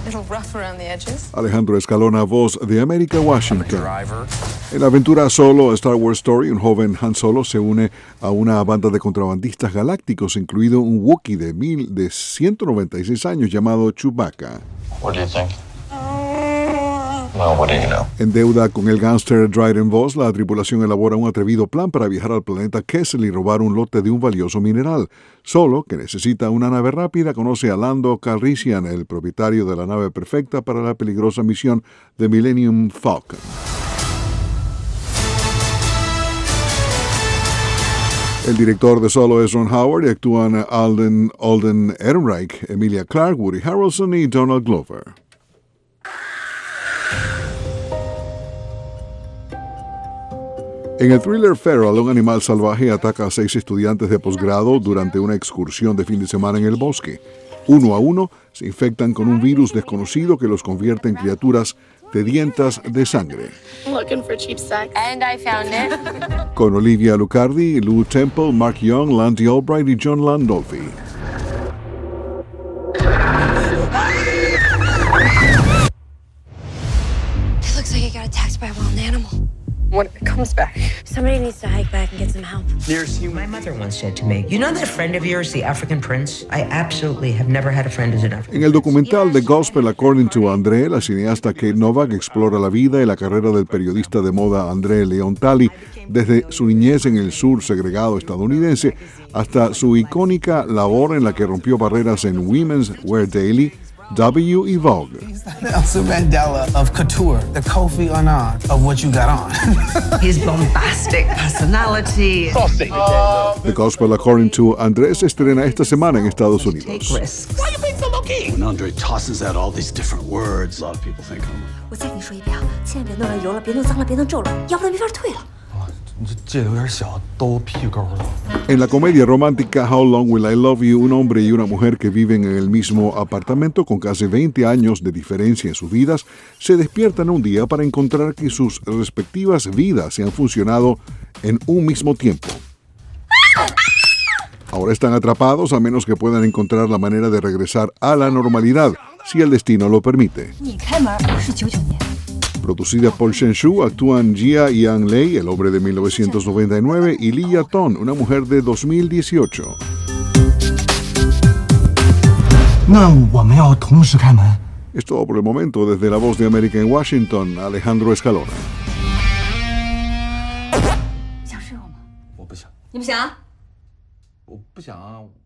Alejandro Escalona, Voz de América, Washington. En la aventura Solo, Star Wars Story, un joven Han Solo se une a una banda de contrabandistas galácticos, incluido un Wookiee de 196 años llamado Chewbacca. What do you think? Well, what do you know? En deuda con el gángster Dryden Voss, la tripulación elabora un atrevido plan para viajar al planeta Kessel y robar un lote de un valioso mineral. Solo, que necesita una nave rápida, conoce a Lando Calrissian, el propietario de la nave perfecta para la peligrosa misión de Millennium Falcon. El director de Solo es Ron Howard y actúan Alden Ehrenreich, Emilia Clarke, Woody Harrelson y Donald Glover. En el thriller Feral, un animal salvaje ataca a 6 estudiantes de posgrado durante una excursión de fin de semana en el bosque. Uno a uno se infectan con un virus desconocido que los convierte en criaturas sedientas de sangre. Looking for cheap sex. And I found it. Con Olivia Luccardi, Lou Temple, Mark Young, Landy Albright y John Landolfi. It looks like it got attacked by a wild animal. What if it comes back? Somebody needs to hike back and get some help. My mother once said to me, you know that friend of yours, the African prince? I absolutely have never had a friend who's an African En el prince. documental The Gospel According to André, la cineasta Kate Novak explora la vida y la carrera del periodista de moda André Leon Talley, desde su niñez en el sur segregado estadounidense hasta su icónica labor en la que rompió barreras en Women's Wear Daily, W y Vogue. Nelson Mandela of couture, the Kofi Annan of what you got on. His bombastic personality. The Gospel According to André se estrena esta semana en Estados Take Unidos. risks. Why you being so low-key? When Andre tosses out all these different words, a lot of people think I'm 我再跟你说一遍啊，千万别弄了油了，别弄脏了，别弄皱了，要不然没法退了。 你这戒的有点小，都屁沟了。 En la comedia romántica How Long Will I Love You, un hombre y una mujer que viven en el mismo apartamento con casi 20 años de diferencia en sus vidas, se despiertan un día para encontrar que sus respectivas vidas se han fusionado en un mismo tiempo. Ahora están atrapados a menos que puedan encontrar la manera de regresar a la normalidad, si el destino lo permite. 你开门是99年。 Producida por Shen Shu, actúan Jia Yang Lei, el hombre de 1999, y Li Yatong, una mujer de 2018. 那我们要同时开门。 Es todo por el momento. Desde La Voz de América en Washington, Alejandro Escalona. 想睡我吗？ 我不想， 你不想？ 我不想啊。